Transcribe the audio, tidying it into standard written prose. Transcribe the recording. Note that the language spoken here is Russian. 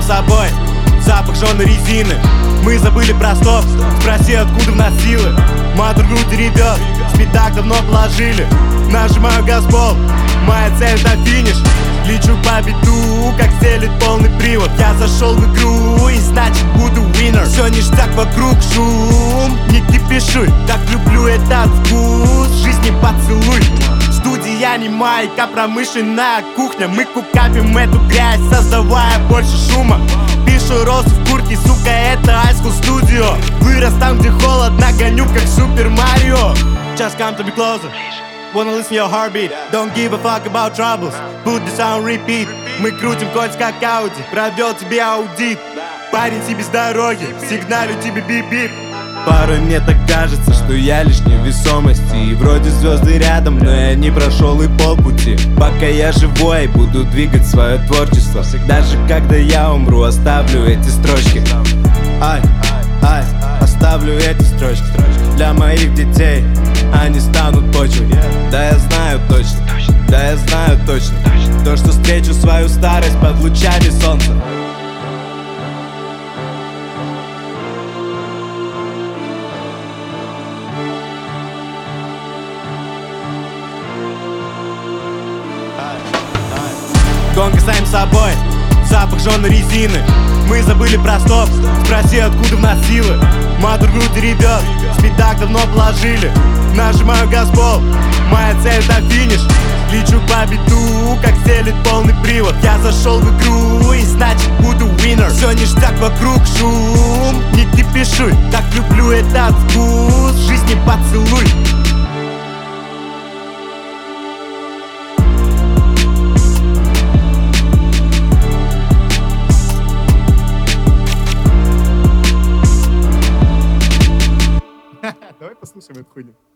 собой запах жженой резины. Мы забыли про стоп, спроси, откуда в нас силы. Матур груди ребят, спид так давно положили. Нажимаю газпол, моя цель на финиш. Лечу по биту, как стелит полный привод. Я зашел в игру и значит буду winner. Все ништяк, вокруг шум, не кипишуй. Так люблю этот вкус, жизни поцелуй. Студия не майка, промышленная кухня. Мы кукапим эту грязь, создавая больше шума. Пишу розу в куртке, сука, это High School Studio. Вырос там, где холодно, гоню как Супер Марио. Just come to be closer, wanna listen to your heartbeat. Don't give a fuck about troubles, put this on repeat. Мы крутим кольца как Ауди, провел тебе аудит. Парень тебе с дороги, сигналю тебе бип-бип. Порой мне так кажется, что я лишняя весомости. И вроде звезды рядом, но я не прошел и полпути. Пока я живой, буду двигать свое творчество. Даже когда я умру, оставлю эти строчки. Ай, ай, оставлю эти строчки для моих детей, они станут почвой. Да я знаю точно, да я знаю точно, то, что встречу свою старость под лучами солнца. Гонка с самим собой, запах жженой резины. Мы забыли про стоп, спроси, откуда в нас силы. Матур груди ребят, спид так давно положили. Нажимаю газпол, моя цель на финиш. Лечу по биту, как стелит полный привод. Я зашел в игру и значит буду winner. Все ништяк, вокруг шум, не кипишуй. Так люблю этот вкус, жизни поцелуй. Давай послушаем эту хуйню.